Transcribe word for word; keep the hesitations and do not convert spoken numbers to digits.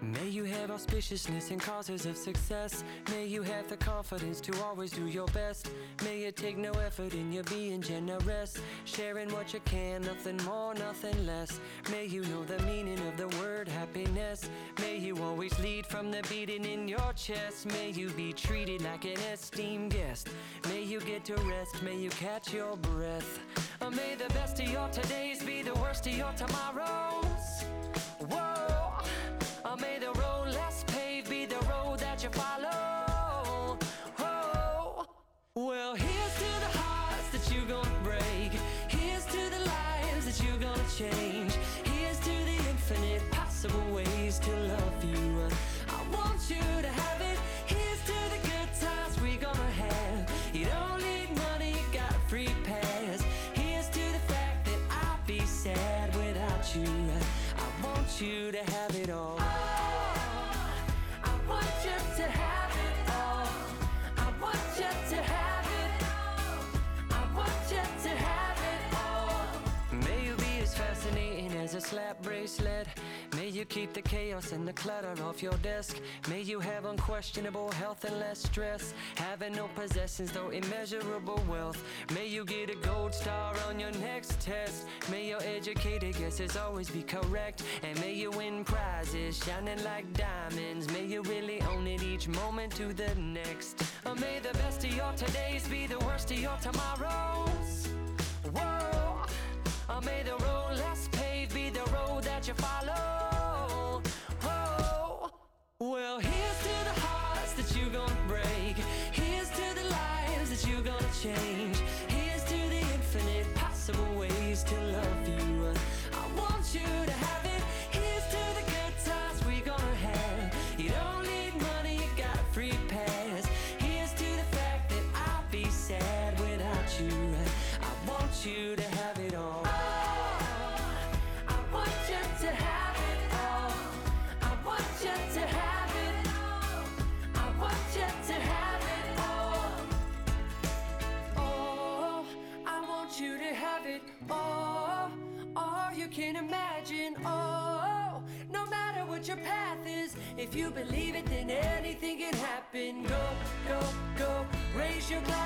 May you have auspiciousness and causes of success. May you have the confidence to always do your best. May it take no effort in your being generous, sharing what you can, nothing more, nothing less. May you know the meaning of the word happiness. May you always lead from the beating in your chest. May you be treated like an esteemed guest. May you get to rest, may you catch your breath. Or may the best of your todays be the worst of your tomorrows. Whoa. Or may the road less paved be the road that you follow. Oh, well, here's to the hearts that you're gonna break. Here's to the lives that you're gonna change. Here's to the infinite possible ways to love you. I want you to have it. Here's to the good times we're gonna have. You don't need money, you got a free pass. Here's to the fact that I'll be sad without you. I want you to have it all. As a slap bracelet, may you keep the chaos and the clutter off your desk. May you have unquestionable health and less stress, having no possessions though immeasurable wealth. May you get a gold star on your next test. May your educated guesses always be correct, and may you win prizes shining like diamonds. May you really own it each moment to the next. Or may the best of your todays be the worst of your tomorrows. Whoa. Or may the road less paved be the road that you follow. Oh, well, here's to the hearts that you're gonna break. Here's to the lives that you're gonna change. Here's to the infinite possible ways to love you. I want you to have it. Here's to the good times we're gonna have. You don't need money, you got a free pass. Here's to the fact that I'll be sad without you. I want you to have it all. Can imagine, oh, no matter what your path is, if you believe it, then anything can happen. Go, go, go, raise your glass.